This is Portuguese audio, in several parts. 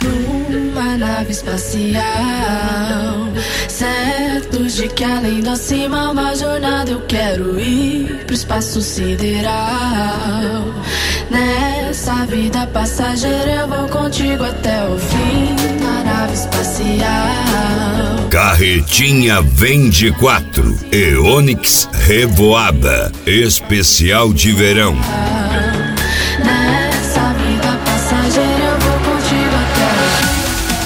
Numa nave espacial, certos de que além da cima uma jornada eu quero ir pro espaço sideral. Nessa vida passageira eu vou contigo até o fim da nave espacial. Carretinha Vende 4 e Onix Revoada, especial de verão. Nessa vida passageira eu vou contigo até o fim.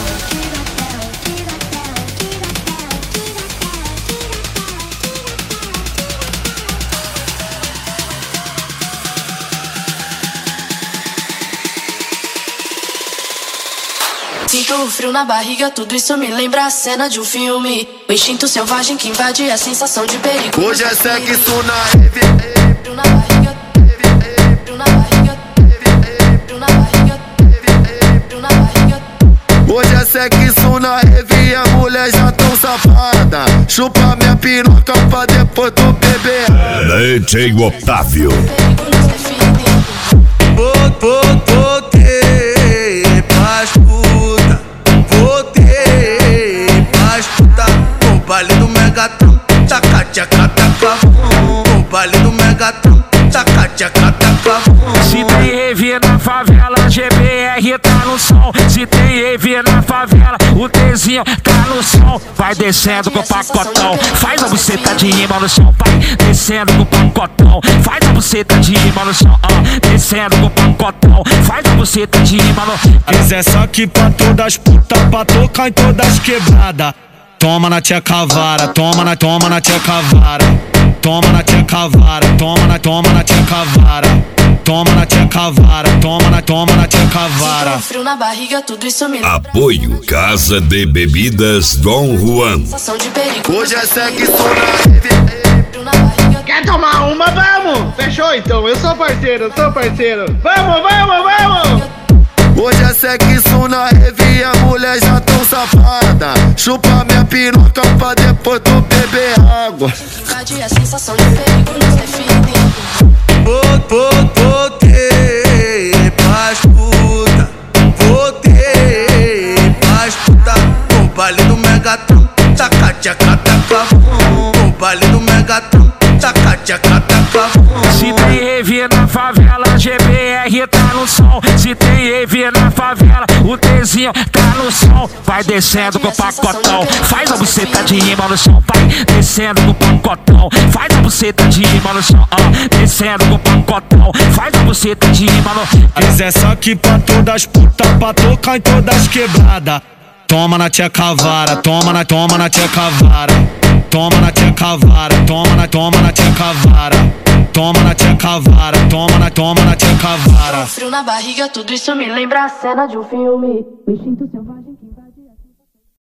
Sinto o frio na barriga, tudo isso me lembra a cena de um filme. O instinto selvagem que invade a sensação de perigo. Hoje é sexo na rave. Frio na barriga, frio na barriga, frio na barriga, frio na barriga. Hoje é sexo na rave, a mulher já tão safada. Chupa minha piroca pra depois tu beber. DJ Otávio. Voltei pra escuta, voltei pra escuta. O baile do Megatron, taca, tchaca, taca, o baile do Megatron, taca, tchaca, taca. Se tem rave na favela, GBR tá no som. Se tem rave na favela, o Tzinho tá no som. Vai descendo com o pacotão, faz a buceta de rima no chão. Vai descendo com o pacotão, faz a buceta de rima no chão. Descendo com o pacotão, faz a buceta de rima no chão. Mas é só que pra todas putas, pra tocar em todas quebradas. Toma na tia cavara, toma na tia cavara. Toma na tia cavara, toma na tia cavara. Toma na tia cavara, toma na tia cavara. Sinto frio na barriga, tudo isso me lembra. Apoio Casa de Bebidas Dom Juan. Sensação de perigo. Hoje é sexo na rave. Frio na barriga. Quer tomar uma? Vamos! Fechou então, eu sou parceiro, Vamos! Hoje é sexo na rave, a mulher já tão safada. Chupa minha piroca pra depois tu beber água. Invade a sensação de perigo nos define. Voltei pra escuta, voltei pra escuta. O baile do Megatron, taca, tchaca, taca. O baile do Megatron, taca, tchaca, taca. Se tem rave na favela, GBR tá no som. Se tem rave na favela, o Tzinho tá no som. Vai descendo com o pacotão, faz a buceta de rima no chão. Vai descendo com o pacotão, faz a buceta de rima no chão. Descendo com o pacotão, faz a buceta de rima no chão. Mas é só que pra todas putas, pra tocar em todas quebradas. Toma na tia cavara, toma na tia cavara. Toma na tia cavara, toma na tia cavara. Toma na tia cavara, toma na tia cavara. Frio na barriga, tudo isso me lembra a cena de um filme. O instinto selvagem que